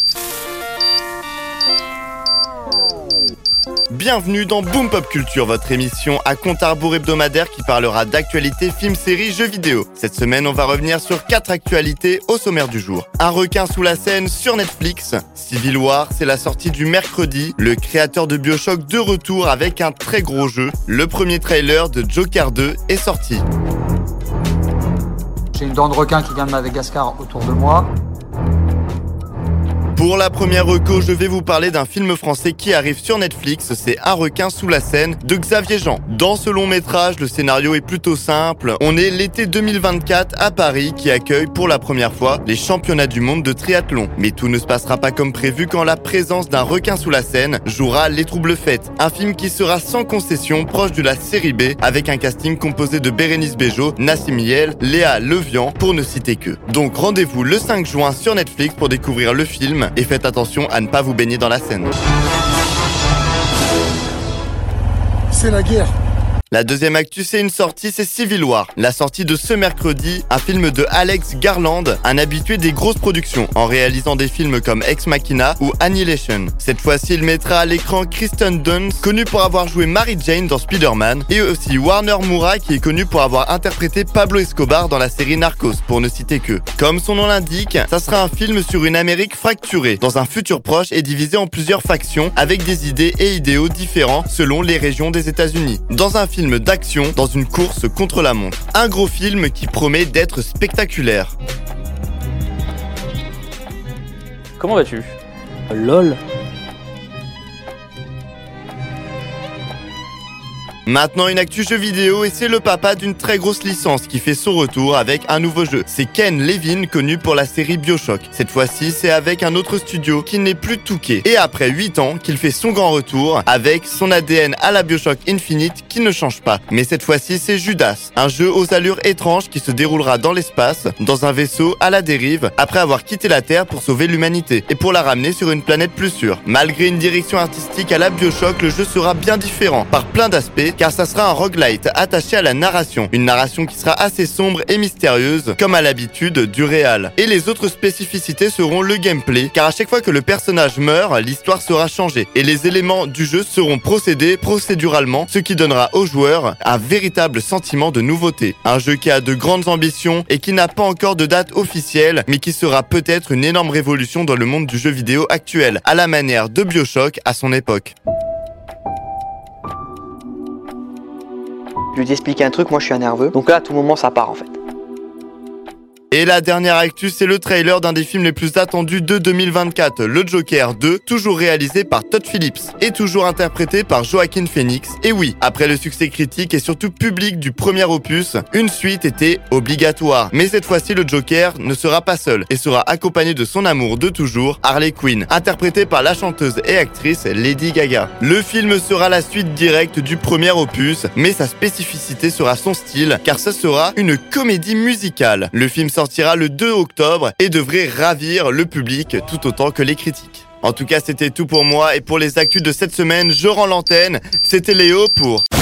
Bienvenue dans Boom Pop Culture, votre émission à compte à rebours hebdomadaire qui parlera d'actualités, films, séries, jeux vidéo. Cette semaine, on va revenir sur 4 actualités au sommaire du jour. Un requin sous la Seine sur Netflix. Civil War, c'est la sortie du mercredi. Le créateur de BioShock de retour avec un très gros jeu. Le premier trailer de Joker 2 est sorti. J'ai une dent de requin qui vient de Madagascar autour de moi. Pour la première reco, je vais vous parler d'un film français qui arrive sur Netflix, c'est Un requin sous la Seine de Xavier Jean. Dans ce long métrage, le scénario est plutôt simple. On est l'été 2024 à Paris qui accueille pour la première fois les championnats du monde de triathlon. Mais tout ne se passera pas comme prévu quand la présence d'un requin sous la Seine jouera les troubles faits. Un film qui sera sans concession, proche de la série B, avec un casting composé de Bérénice Bejo, Nassim Miel, Léa Levian, pour ne citer que. Donc rendez-vous le 5 juin sur Netflix pour découvrir le film. Et faites attention à ne pas vous baigner dans la Seine. C'est la guerre. La deuxième actu, c'est une sortie, c'est Civil War. La sortie de ce mercredi, un film de Alex Garland, un habitué des grosses productions, en réalisant des films comme Ex Machina ou Annihilation. Cette fois-ci, il mettra à l'écran Kristen Dunst, connue pour avoir joué Mary Jane dans Spider-Man, et aussi Warner Moura, qui est connu pour avoir interprété Pablo Escobar dans la série Narcos, pour ne citer que. Comme son nom l'indique, ça sera un film sur une Amérique fracturée, dans un futur proche et divisé en plusieurs factions, avec des idées et idéaux différents selon les régions des États-Unis. Dans un film d'action dans une course contre la montre. Un gros film qui promet d'être spectaculaire. Comment vas-tu ? LOL. Maintenant une actu jeu vidéo et c'est le papa d'une très grosse licence qui fait son retour avec un nouveau jeu. C'est Ken Levine, connu pour la série BioShock. Cette fois-ci, c'est avec un autre studio qui n'est plus Touquet. Et après 8 ans, qu'il fait son grand retour avec son ADN à la BioShock Infinite qui ne change pas. Mais cette fois-ci, c'est Judas, un jeu aux allures étranges qui se déroulera dans l'espace, dans un vaisseau à la dérive, après avoir quitté la Terre pour sauver l'humanité et pour la ramener sur une planète plus sûre. Malgré une direction artistique à la BioShock, le jeu sera bien différent par plein d'aspects, car ça sera un roguelite attaché à la narration. Une narration qui sera assez sombre et mystérieuse, comme à l'habitude du réal. Et les autres spécificités seront le gameplay, car à chaque fois que le personnage meurt, l'histoire sera changée. Et les éléments du jeu seront procédés procéduralement, ce qui donnera aux joueurs un véritable sentiment de nouveauté. Un jeu qui a de grandes ambitions et qui n'a pas encore de date officielle, mais qui sera peut-être une énorme révolution dans le monde du jeu vidéo actuel, à la manière de BioShock à son époque. Je vais t'expliquer un truc, moi je suis un nerveux. Donc là, à tout moment, ça part en fait. Et la dernière actu, c'est le trailer d'un des films les plus attendus de 2024, le Joker 2, toujours réalisé par Todd Phillips et toujours interprété par Joaquin Phoenix. Et oui, après le succès critique et surtout public du premier opus, une suite était obligatoire. Mais cette fois-ci, le Joker ne sera pas seul et sera accompagné de son amour de toujours, Harley Quinn, interprétée par la chanteuse et actrice Lady Gaga. Le film sera la suite directe du premier opus, mais sa spécificité sera son style, car ce sera une comédie musicale. Le film sortira le 2 octobre et devrait ravir le public tout autant que les critiques. En tout cas, c'était tout pour moi et pour les actus de cette semaine, je rends l'antenne. C'était Léo pour